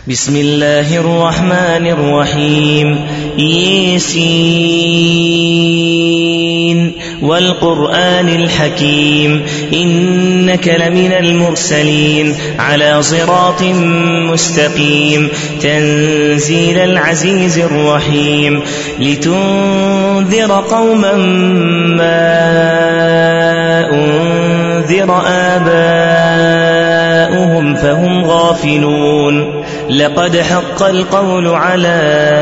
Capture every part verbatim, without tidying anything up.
بسم الله الرحمن الرحيم ياسين والقرآن الحكيم إنك لمن المرسلين على صراط مستقيم تنزيل العزيز الرحيم لتنذر قوما ما أنذر آباؤهم فهم غافلون لقد حق القول على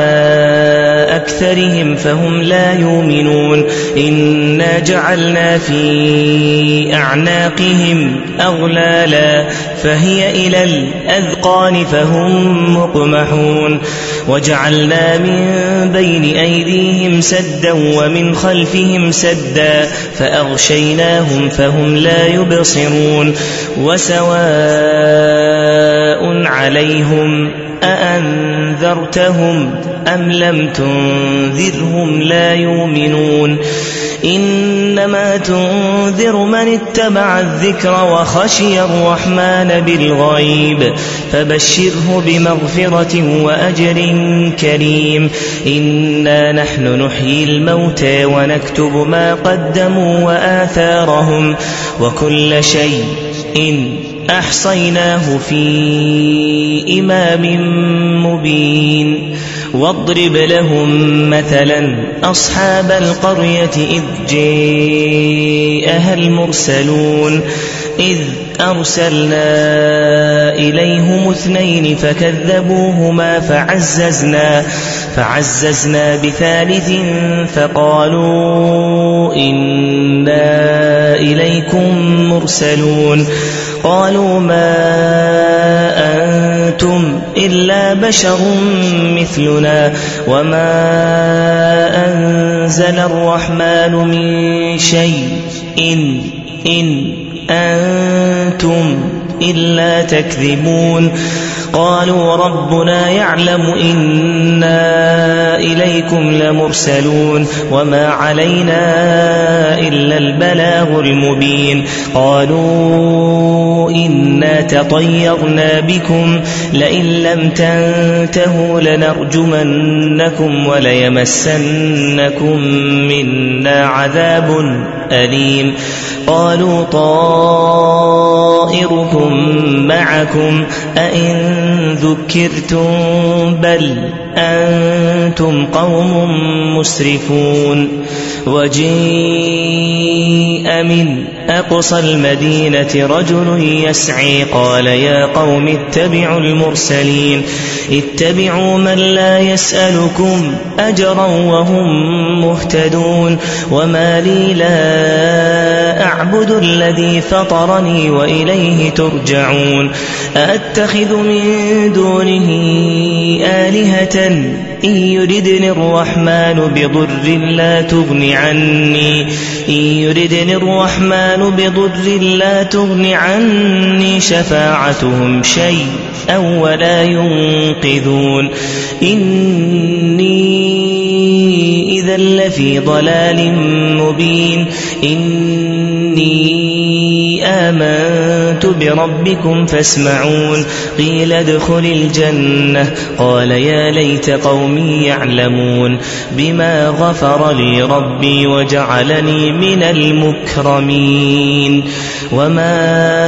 أكثرهم فهم لا يؤمنون إنا جعلنا في أعناقهم أغلالا فهي إلى الأذقان فهم مقمحون وجعلنا من بين أيديهم سدا ومن خلفهم سدا فأغشيناهم فهم لا يبصرون وسواء عليهم أأنذرتهم أم لم تنذرهم لا يؤمنون إنما تنذر من اتبع الذكر وخشي الرحمن بالغيب فبشره بمغفرة وأجر كريم إنا نحن نحيي الموتى ونكتب ما قدموا وآثارهم وكل شيء إن أحصيناه في إمام مبين واضرب لهم مثلا أصحاب القرية إذ جاءها المرسلون إذ أرسلنا إليهم اثنين فكذبوهما فعززنا فعززنا بثالث فقالوا إنا إليكم مرسلون قالوا ما أنتم إلا بشر مثلنا وما أنزل الرحمن من شيء إن إن أنتم إلا تكذبون قالوا ربنا يعلم إنا إليكم لمرسلون وما علينا إلا البلاغ المبين قالوا إنا تطيرنا بكم لئن لم تنتهوا لنرجمنكم وليمسنكم منا عذاب أليم قالوا طائركم معكم أئن ذكرتم بل أنتم قوم مسرفون وجيء من أقصى المدينة رجل يسعي قال يا قوم اتبعوا المرسلين اتبعوا من لا يسألكم أجرا وهم مهتدون وما لي لا أعبد الذي فطرني وإليه ترجعون أأتخذ من دونه آلهة إن يردني الرحمن بضر لا تغن عني إن يردني الرحمن بضر لا تغن عني شفاعتهم شيء أو ولا ينقذون إني إذا لفي ضلال مبين إني آمنت بربكم فاسمعون قيل ادخل الجنة قال يا ليت قومي يعلمون بما غفر لي ربي وجعلني من المكرمين وما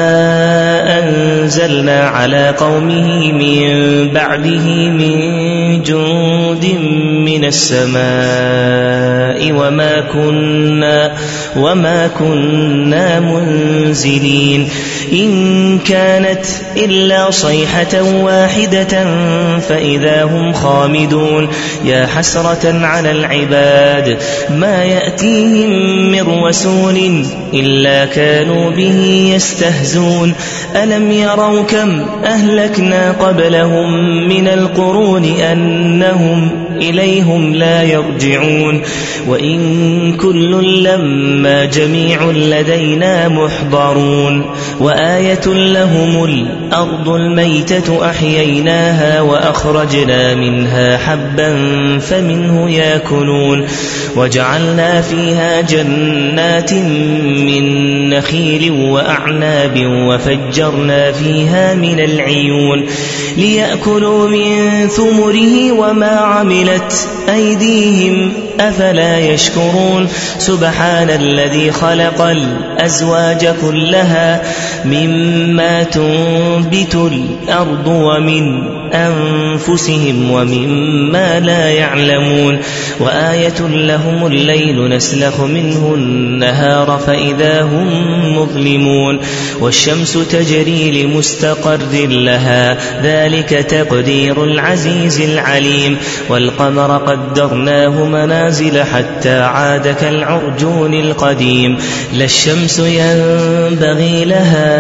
أنزلنا على قومه من بعده من جند من السماء وما كنا وما كنا منزلين إن كانت إلا صيحة واحدة فإذا هم خامدون يا حسرة على العباد ما يأتيهم من رسول إلا كانوا به يستهزون ألم يروا كم أهلكنا قبلهم من القرون أنهم إليهم لا يرجعون وإن كل لما جميع لدينا محضرون وأن وآية لهم الأرض الميتة أحييناها وأخرجنا منها حبا فمنه يأكلون وجعلنا فيها جنات من نخيل وأعناب وفجرنا فيها من العيون ليأكلوا من ثمره وما عملت أيديهم أفلا يشكرون سبحان الذي خلق الأزواج كلها مما تنبت الأرض ومن أنفسهم ومما لا يعلمون وآية لهم الليل نسلخ منه النهار فإذا هم مظلمون والشمس تجري لمستقر لها ذلك تقدير العزيز العليم والقمر قدرناه منازل حتى عاد كالعرجون القديم لا الشمس ينبغي لها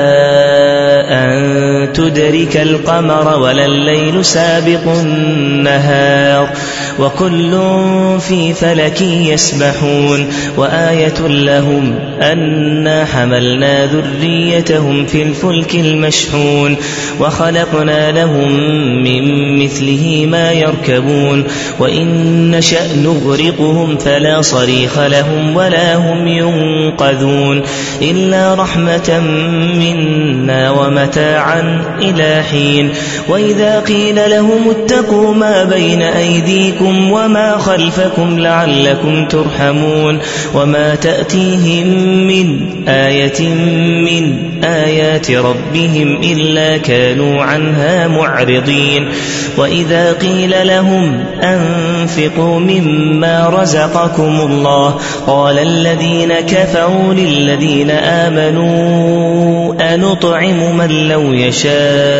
أن تدرك القمر ولا الليل سابق النهار وكل في فلك يسبحون وآية لهم أنا حملنا ذريتهم في الفلك المشحون وخلقنا لهم من مثله ما يركبون وإن نشأ نغرقهم فلا صريخ لهم ولا هم ينقذون إلا رحمة منا ومتاعا إلى حين وإذا قيل لهم اتقوا ما بين أيديكم وما خلفكم لعلكم ترحمون وما تأتيهم من آية من آيات ربهم إلا كانوا عنها معرضين وإذا قيل لهم أنفقوا مما رزقكم الله قال الذين كفروا للذين آمنوا أنطعم من لو يشاء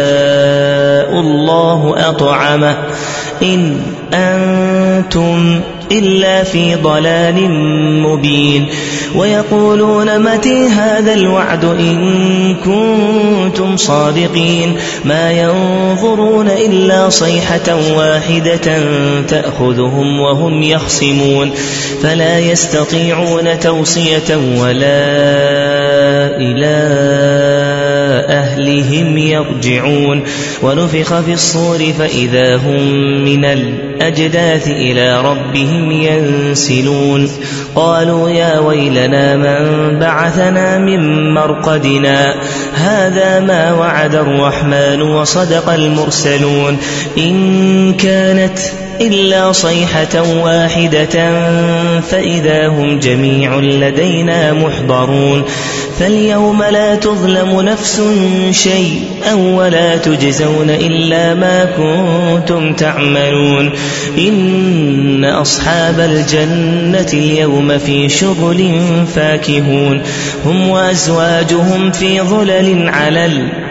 الله أطعمه إن أنتم إلا في ضلال مبين ويقولون متى هذا الوعد إن كنتم صادقين ما ينظرون إلا صيحة واحدة تأخذهم وهم يخصمون فلا يستطيعون توصية ولا إلى أهلهم يرجعون ونفخ في الصور فإذا هم من الأجداث إلى ربهم ينسلون قالوا يا ويلنا من بعثنا من مرقدنا هذا ما وعد الرحمن وصدق المرسلون إن كانت إلا صيحة واحدة فإذا هم جميع لدينا محضرون فاليوم لا تظلم نفس شيئا ولا تجزون إلا ما كنتم تعملون إن أصحاب الجنة اليوم في شغل فاكهون هم وأزواجهم في ظلل على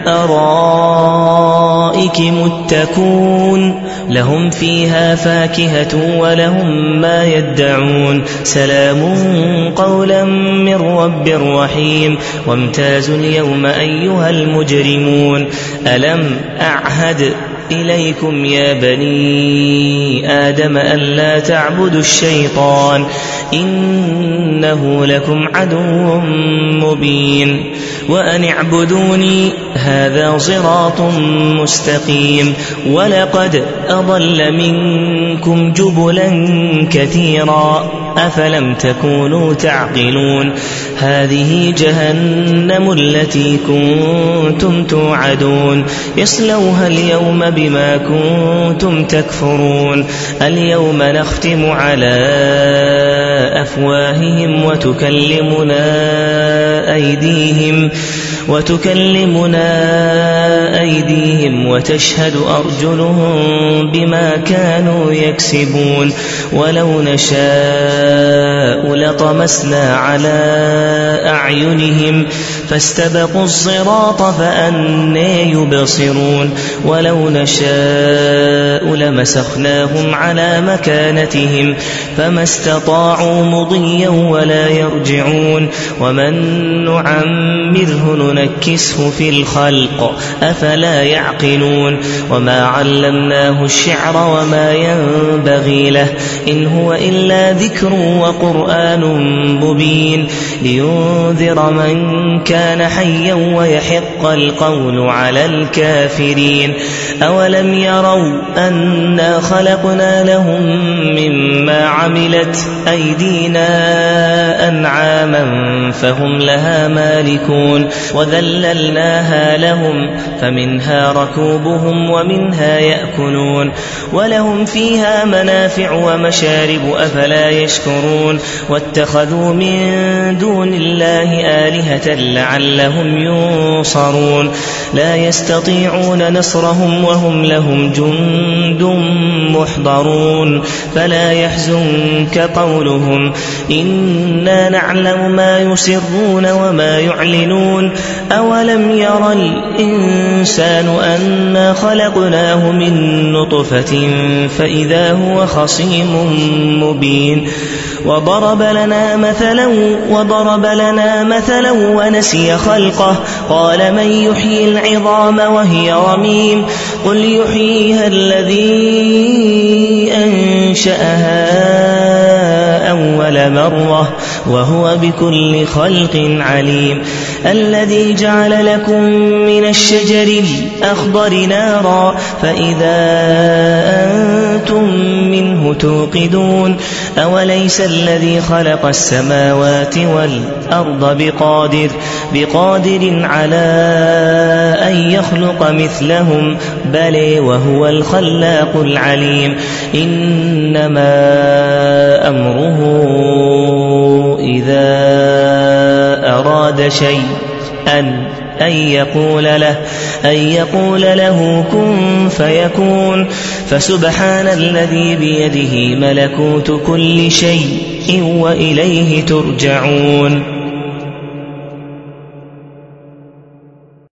الأرائك متكون لهم فيها فاكهة ولهم ما يدعون سلام قولا من رب رحيم وامتازوا اليوم أيها المجرمون ألم أعهد إليكم يا بني آدم ألا تعبدوا الشيطان إنه لكم عدو مبين وأن اعبدوني هذا صراط مستقيم ولقد أضل منكم جبلا كثيرا أفلم تكونوا تعقلون هذه جهنم التي كنتم توعدون اصلوها اليوم بما كنتم تكفرون اليوم نختم على أفواههم وتكلمنا أيديهم وتكلمنا أيديهم وتشهد أرجلهم بما كانوا يكسبون ولو نشاء لطمسنا على أعينهم فاستبقوا الصراط فأنى يبصرون ولو نشاء لمسخناهم على مكانتهم فما استطاعوا مضيا ولا يرجعون ومن نعمره ننكسه في الخلق أفلا يعقلون وما علمناه الشعر وما ينبغي له إن هو إلا ذكر وقرآن مبين لينذر من كان كان حيا ويحق القول على الكافرين أولم يروا أنا خلقنا لهم مما عملت أيدينا أنعاما فهم لها مالكون وذللناها لهم فمنها ركوبهم ومنها يأكلون ولهم فيها منافع ومشارب أفلا يشكرون واتخذوا من دون الله آلهة لعلهم ينصرون لا يستطيعون نصرهم وهم لهم جند محضرون فلا يحزنك قولهم إنا نعلم ما يسرون وما يعلنون أولم يرى الإنسان أنا خلقناه من نطفة فإذا هو خصيم مبين وضرب لنا مثلا وضرب لنا مثلا ونسي خلقه قال من يحيي العظام وهي رميم قل يحييها الذي أنشأها أول مرة وهو بكل خلق عليم الذي جعل لكم من الشجر الأخضر نارا فإذا أنتم منه توقدون أوليس الذي خلق السماوات والأرض بقادر بقادر على أن يخلق مثلهم بل وهو الخلاق العليم إنما أمره إذا أراد شيئا أن يقول له أن يقول له كن فيكون فسبحان الذي بيده ملكوت كل شيء وإليه ترجعون